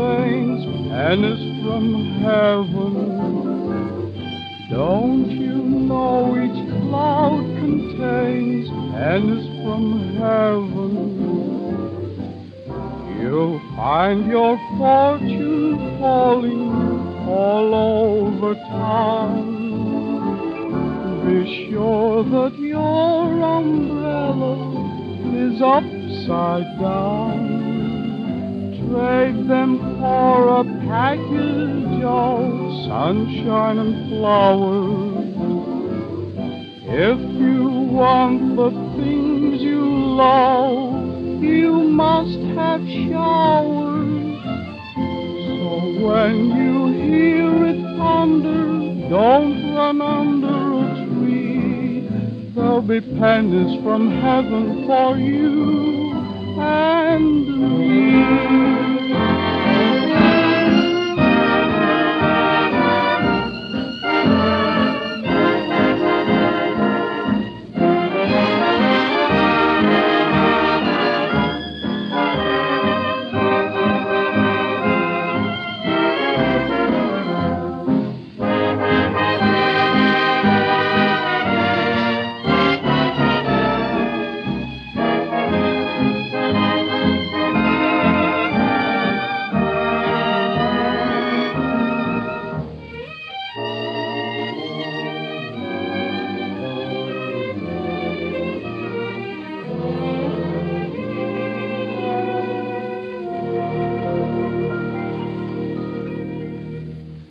rains, pennies from heaven. Don't you know each cloud contains pennies from heaven? You'll find your fortune falling all over town. Be sure that your umbrella is upside down. Trade them for a package of sunshine and flowers. If you want the things you love, you must have showers. So when you hear it thunder, don't run under a tree. There'll be pennies from heaven for you and me.